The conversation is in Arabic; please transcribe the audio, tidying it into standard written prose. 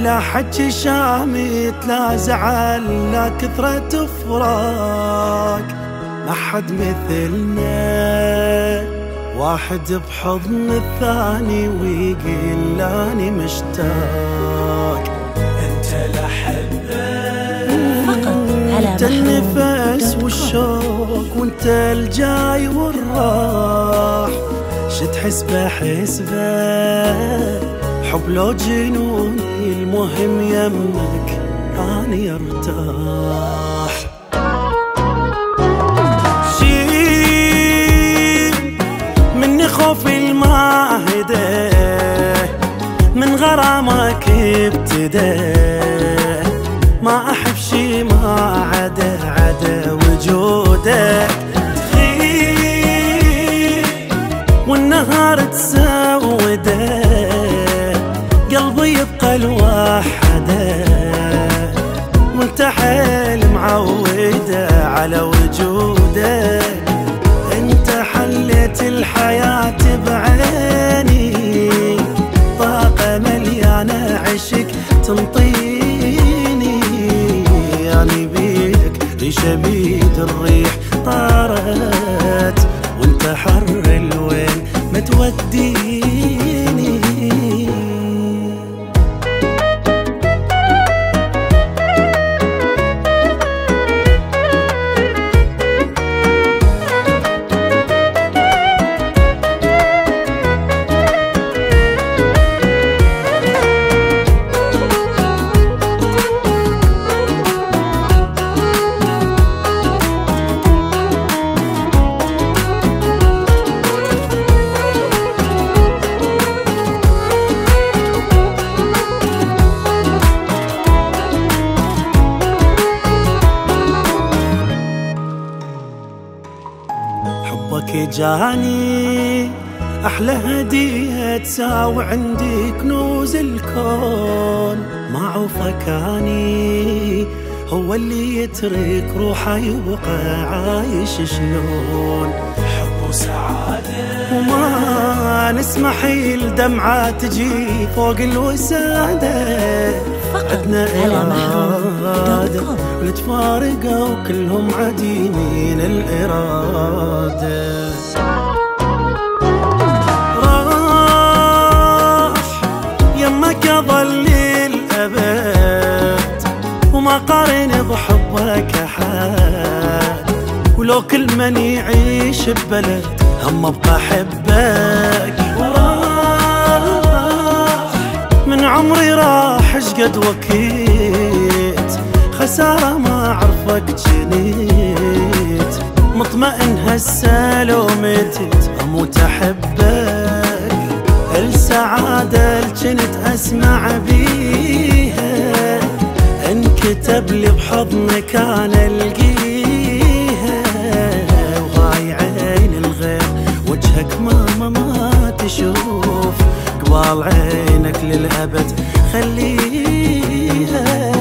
لا حكي شامت لا زعل لا كثرة فراق، ما حد مثلنا واحد بحضن الثاني ويقول لاني مشتاق. انت لحبة انت النفس والشوق وانت الجاي والراح، شتحس بحسبه حب لو جنوني المهم يمك اني ارتاح. شيل مني خوفي الماهده من غرامك ابتدى، ما احب شي ما عدا وجودك تخيل والنهار تسوده، قلبي يبقى الوحده وانت حيل معوده على وجودك. انت حليت الحياة بعيني، طاقة مليانة عشق تنطيني، يعني بيدك ريشة بيد الريح طارت وانت حر الوين ما توديني. حبك جاني أحلى هدية تساوي عندي كنوز الكون، ما عوفكاني هو اللي يترك روحه يبقى عايش شلون. حب وسعادة وما نسمح الدمعة تجي فوق الوسادة، عدنا إرادة ونتفارقوا كلهم عديمين الإرادة. راح يمك أظل الأبد وما قارن بحبك أحد، ولو كل من يعيش ببلد هم ابقى أحبك. من عمري راح اشقد وكيت، خسارة ما عرفك جنيت، مطمئن هسه لو متت اموت احبك. السعادة اللي كنت اسمع بيها انكتب لي بحضنك انا القيها، وهاي عين الغير وجهك ما تشوف، قبال عينك للأبد خليها.